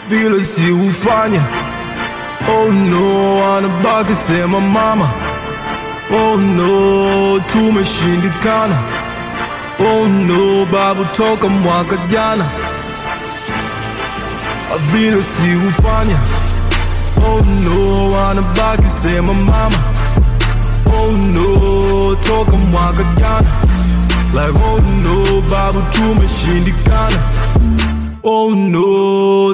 vile si ufanya. Oh no, anabaki sema mama. Oh no, tumeshindikana. Oh no, babu toka mwaka jana. Vile si ufanya. Oh no, anabaki sema mama. Oh no, toka mwaka jana. Like oh no, babu tumeshindikana. Oh no.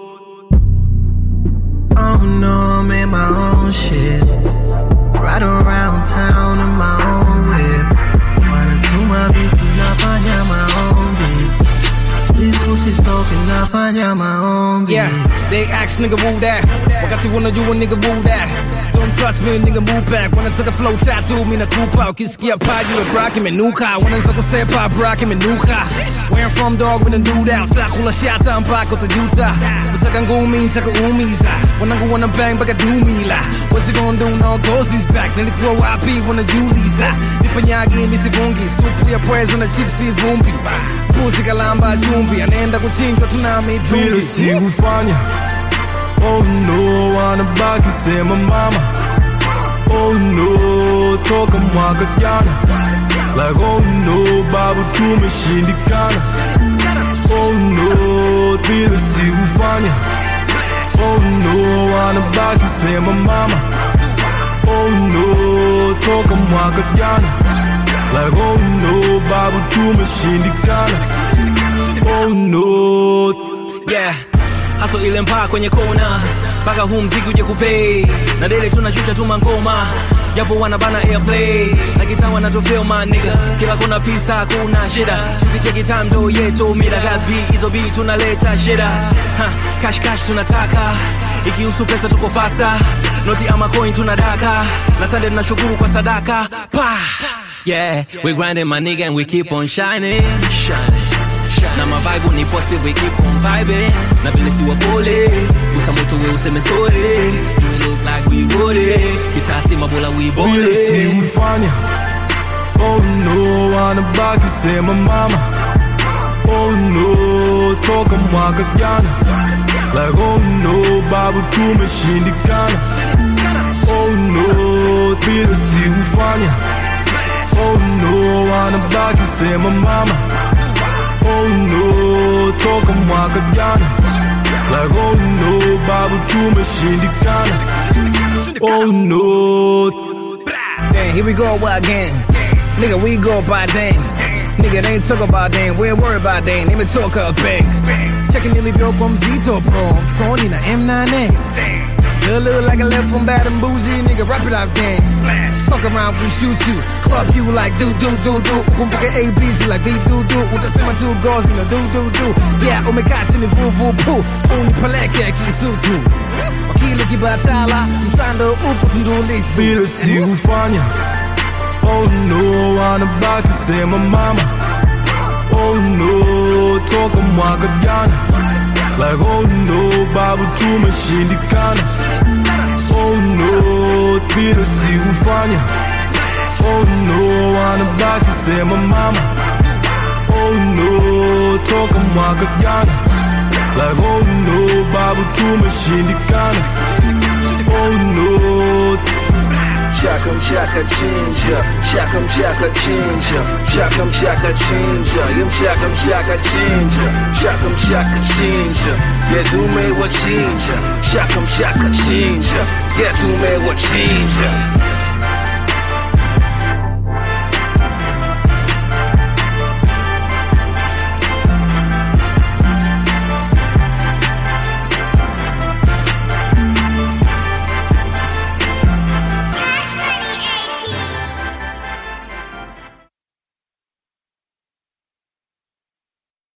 Oh no, I'm in my own shit. Right around town in my own whip. Wanna do my beat to nafanya my own beat. She's talking, nafanya my own beat. Yeah, they ask nigga who that. Wakati wanna do a nigga who that. Don't trust me, nigga move back. Wanna take a flow tattoo, mina kupa. Ukisikia pa, you a braki menuka. Wanna zako sepa, braki menuka. Where I'm from, dog, when I do that. Kula shata, mpaka utajuta. Utaka ngumi, taka umiza. Wanangu wanna bang, baka do me la. What's he gonna do now? Goes he's back. Nilikuwa wapi, wanna Julisa. Nipanyagi, misivungi. Supu ya prez, wanna chipsi vumbi. Pusi kalamba, jumbi. Anaenda kuchinja, tunami, tumbi. Vile si ufanya. Oh no, anabaki sema mama. Oh no, toka mwaka jana. Like oh no, babu tumeshindikana. Oh no, vile si ufanya. Oh no, anabaki sema mama. Oh no, toka mwaka jana. Like oh no, babu tumeshindikana. Oh no. Yeah, haso ile mpaka kwenye kona. Paka huu mziki uje kupay. Na dele tunashusha tu mangoma. Japo wanabana airplay. Na gitaa wanatofeel my nigga. Kila kuna pisa kuna shida. Tukicheki time do yeto mida. Gas beat hizo beat tunaleta shida. Cash cash tunataka. Ikihusu pesa tuko faster. Noti ama coin tunadaka. Na Sunday tunashukuru kwa sadaka. Pa! Yeah, we grinding my nigga and we keep on shining. Na my vibe ni positive, we keep on vibing. Na vile si wapole, usamoto we useme sorry. You look like we got it. Kitasi mabola we bought it. Vile si ufanya. Oh no, anabaki sema mama. Oh no, toka mwaka jana. Like oh no, babu tumeshindikana. Oh no, vile si ufanya. Oh no, anabaki sema mama. Oh no, toka mwaka jana. Like oh no, babu tumeshindikana. Oh no. Damn, here we go again. Nigga, we go by damn. Nigga, they ain't talk about damn. We ain't worry about damn. Let me talk up big. Checking nearly built from Zito Pro. I'm calling a M9A. You look like a left from bad and bougie, nigga, wrap it up, gang. Fuck around, we shoot you. Club you like do. Kumbuka ABC like they do. Utasema tu girls in the do. Yeah, umekachi ni vu poo. Unipeleke kisutu. Wakili kibatala, msando upo tundulisu. Vile si ufanya. Oh no, anabaki sema mama. Oh no, toka mwaka jana. Like oh no, babu tumeshindikana. Oh no, vile si ufanya. Oh no, anabaki sema mama. Oh no, toka mwaka jana. Like oh no, babu tumeshindikana. Oh no. Chakam chaka ginger, chakam chaka ginger, chakam chaka ginger, yum chakam chaka ginger, chakam chaka ginger, yeah do me what ginger, chakam chaka ginger, yeah do me what ginger.